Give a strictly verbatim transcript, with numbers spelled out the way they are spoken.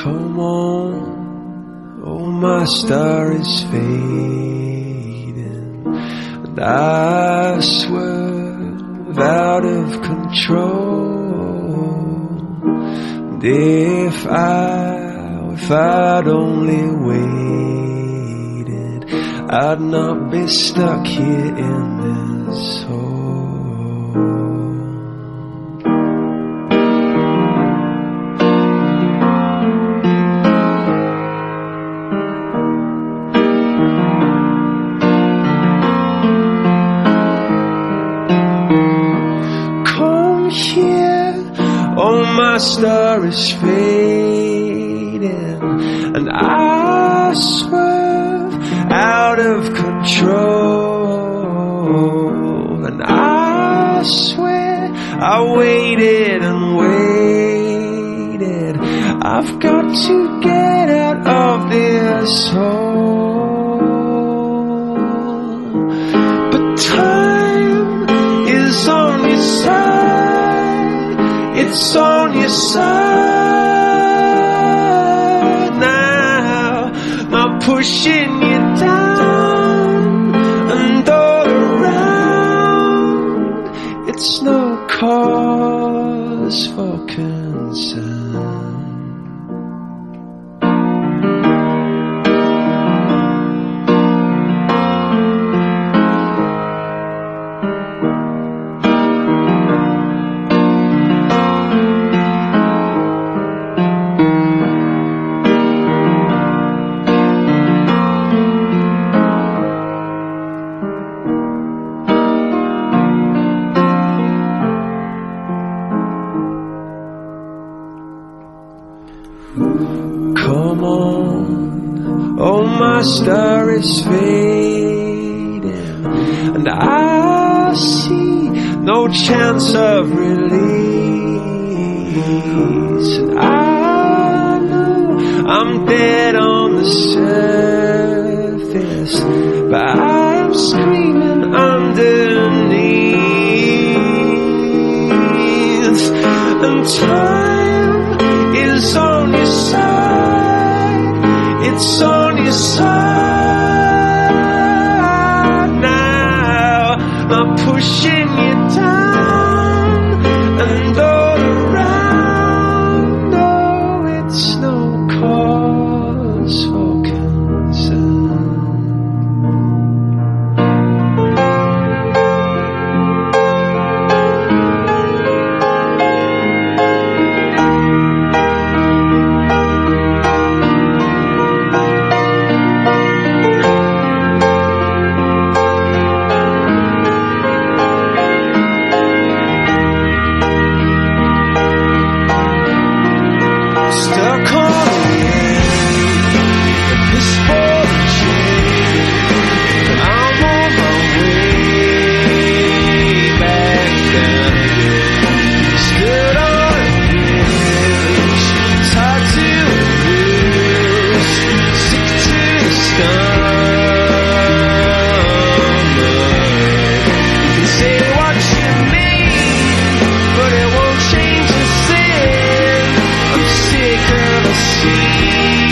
Come on, oh my star is fading, and I swerve out of control. And if I, if I'd only waited, I'd not be stuck here in this hole. My star is fading, and I swerve out of control. And I swear I waited and waited. I've got to get out of this hole. But time is on your side. It's on your side now, not pushing you down and all around. It's no cause for concern. Come on, oh my star is fading, and I see no chance of release. And I know I'm dead on the surface, but I am screaming underneath. And time is on your side, it's on your side now, not pushing you down and all around. No, it's no cause for concern. Stuck on the edge of this fortune, and I'm on my way back down again. Stood on a bridge, tied to a noose, sick to the stomach. You can say what you mean, but it won't change a thing. I'm sick of the sea.